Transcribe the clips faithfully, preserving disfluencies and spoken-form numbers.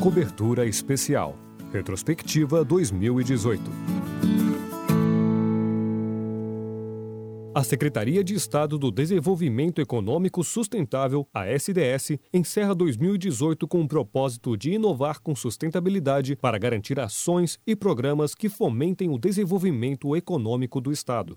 Cobertura Especial. Retrospectiva dois mil e dezoito. A Secretaria de Estado do Desenvolvimento Econômico Sustentável, a S D S, encerra dois mil e dezoito com o propósito de inovar com sustentabilidade para garantir ações e programas que fomentem o desenvolvimento econômico do Estado.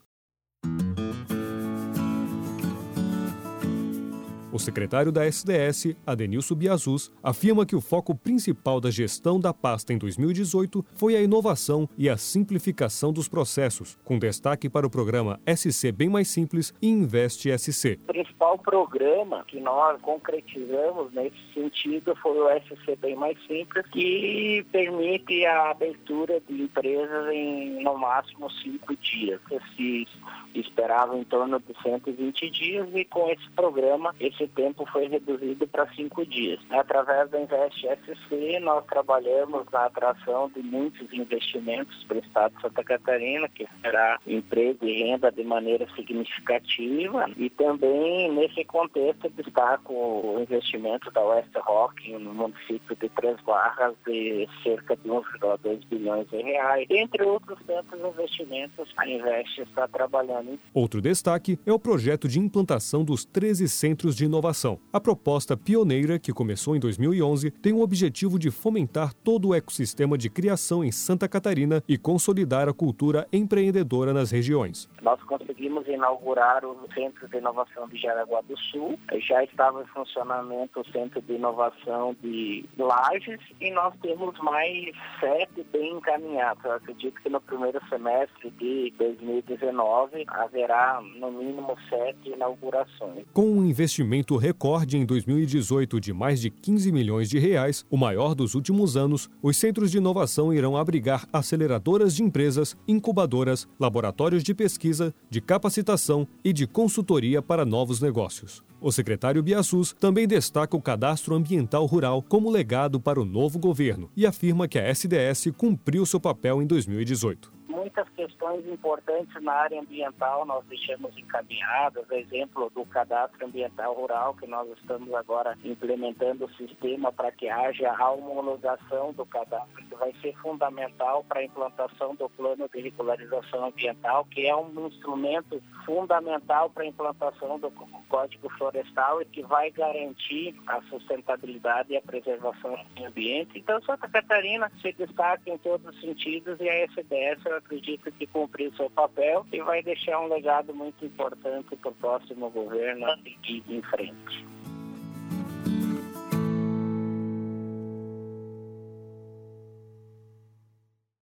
O secretário da S D S, Adenilson Biasus, afirma que o foco principal da gestão da pasta em dois mil e dezoito foi a inovação e a simplificação dos processos, com destaque para o programa S C Bem Mais Simples e Investe S C. O principal programa que nós concretizamos nesse sentido foi o S C Bem Mais Simples, que permite a abertura de empresas em, no máximo, cinco dias. Se esperava em torno de cento e vinte dias e com esse programa, esse tempo foi reduzido para cinco dias. Através da Investe S C, nós trabalhamos na atração de muitos investimentos para o Estado de Santa Catarina, que será emprego e renda de maneira significativa, e também nesse contexto destaco o investimento da West Rock no município de Três Barras de cerca de um vírgula dois bilhões de reais, entre outros tantos investimentos a Investe está trabalhando. Outro destaque é o projeto de implantação dos treze Centros de Inovação. A proposta pioneira, que começou em dois mil e onze, tem o objetivo de fomentar todo o ecossistema de criação em Santa Catarina e consolidar a cultura empreendedora nas regiões. Nós conseguimos inaugurar o Centro de Inovação de Jaraguá do Sul, já estava em funcionamento o Centro de Inovação de Lages e nós temos mais sete bem encaminhados. Eu acredito que no primeiro semestre de dois mil e dezenove haverá no mínimo sete inaugurações. Com um investimento recorde em dois mil e dezoito de mais de quinze milhões de reais, o maior dos últimos anos, os centros de inovação irão abrigar aceleradoras de empresas, incubadoras, laboratórios de pesquisa, de capacitação e de consultoria para novos negócios. O secretário Biasus também destaca o cadastro ambiental rural como legado para o novo governo e afirma que a S D S cumpriu seu papel em dois mil e dezoito. Muitas questões importantes na área ambiental nós deixamos encaminhadas, exemplo do cadastro ambiental rural, que nós estamos agora implementando o sistema para que haja a homologação do cadastro, que vai ser fundamental para a implantação do plano de regularização ambiental, que é um instrumento fundamental para a implantação do Código Florestal e que vai garantir a sustentabilidade e a preservação do meio ambiente. Então, Santa Catarina se destaca em todos os sentidos e a S D S, eu acredito que cumpriu seu papel e vai deixar um legado muito importante para o próximo governo seguir em frente.